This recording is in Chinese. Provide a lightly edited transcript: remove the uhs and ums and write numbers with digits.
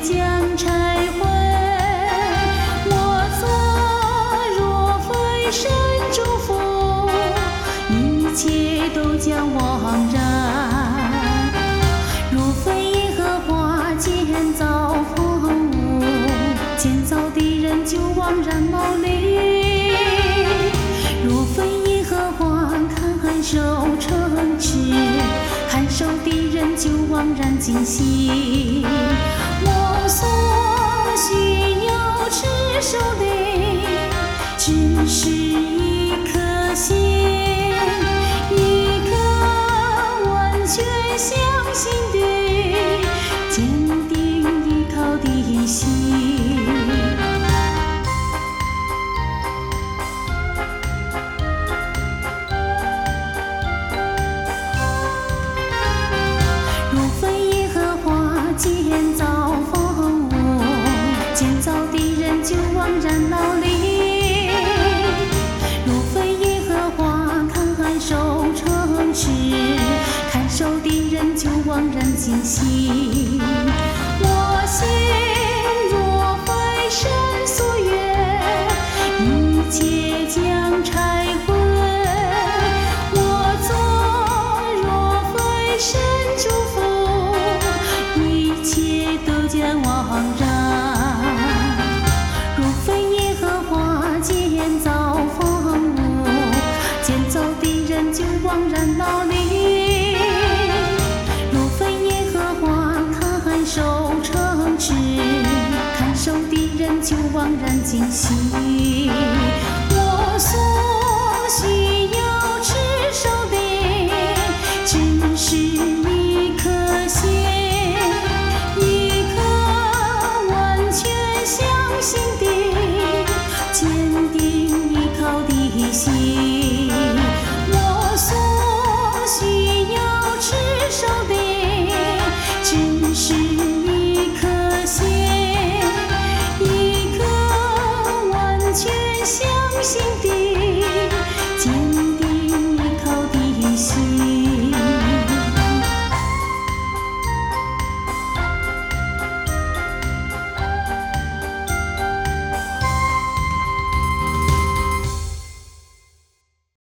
将拆毁。我则若非神祝福，一切都将枉然。若非耶和华建造房屋，建造的人就枉然劳力；若非耶和华看守城池，看守的人就枉然惊喜。我所需要持守的，只是一颗心，一颗完全相信的，坚定依靠的心。若非耶和华建造房屋，建造的人就枉然劳力；若非耶和华看守城池，看守的人就枉然惊喜。我心若非神所愿，一切将拆毁；我则若非神祝福，一切都将枉然。若非耶和华建造房屋，建造的人就枉然劳力；若非耶和华看守城池，看守的人就枉然惊喜。我所需要持守的，只是一颗心，一颗完全相信的，坚定依靠的心。我所需要持